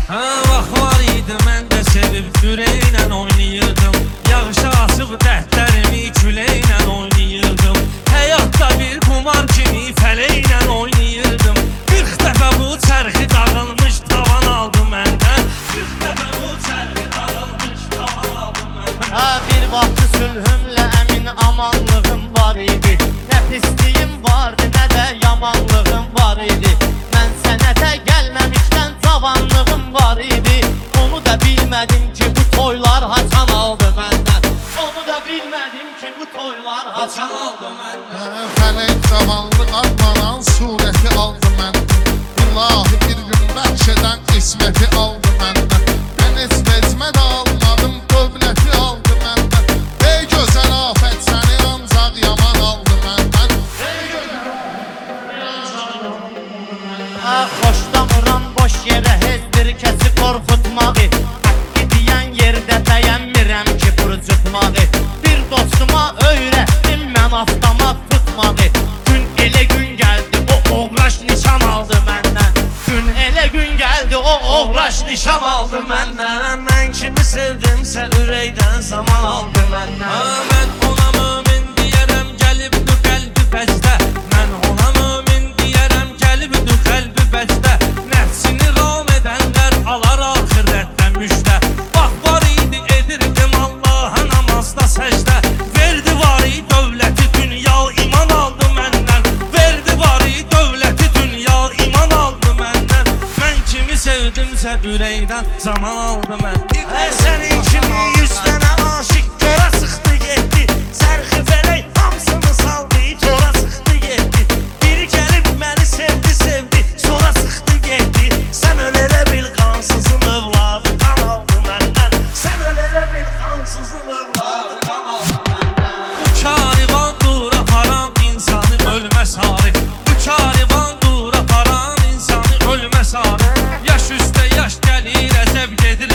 Ha vaxt var idi mən də sevib ürəklə oynayırdım. Yağışa asıb dərdlərimi küləklə oynayırdım. Həyatda bir kumar kimi fələklə oynayırdım. 40 dəfə bu çərxi dağılmış tavan aldı məndən. 40 dəfə bu çərxi dağılmış tavan aldı məndən. Ha bir vaxtı sülhümlə əmin amanlığım var idi. Nə pisliyim vardı, nə də yamanlığım var idi. Mən sənətə gəlməmişdən cavanlığım var idi. Onu da bilmədim ki bu toylar haçan aldı məndən. Onu da bilmədim ki bu toylar haçan aldı məndən. Fələk cavanlıq adlanan surəti aldı məndən. İlahi bir gün bəxş edən isməti aldı məndən. Mən heç vecmə də almadım, dövləti aldı məndən. Ey gözəl afət səni ancaq yaman aldı məndən. Xoşlamıram boş yerə heç bir kəsi qorxutmağı. Haqqı deyən yerdə bəyənmirəm ki burcutmağı. Bir dostuma öyrətdim mən avtomat tutmağı. Gün elə gün gəldi o oğraş nişan aldı məndən. Gün elə gün gəldi o oğraş nişan aldı məndən. Mən kimi sevdimsə ürəkdən zaman aldı məndən. Ha mən ona mömin deyərəm gəlibdi qəlbi bəcdə. Mən ona mömin deyərəm gəlibdi qəlbi bəcdə. Nəfsini ram edənlər alar axirətdə müjdə. Bax var idi edirdim Allaha namazda səcdə. Verdi vari dövləti dünya iman aldı məndən. Verdi vari dövləti dünya iman aldı məndən. Mən kimi sevdimsə ürəkdən zaman aldı məndən. Sənin kimi 100 dənə aşıq qora sıxdı getdi. Sərxi fələk hamısını saldı, çora sıxdı getdi. Biri gəlib məni sevdi, sevdi, sonra sıxdı getdi. Sən ölə bil qansızın övladı qan aldı məndən. Sən ölə bil qansızın övladı qan aldı məndən. Bu karivan dura haram insanı ölməz hari. Bu karivan dura haram insanı ölməz hari. Yaş üstə yaş gəlir, əzəb gedir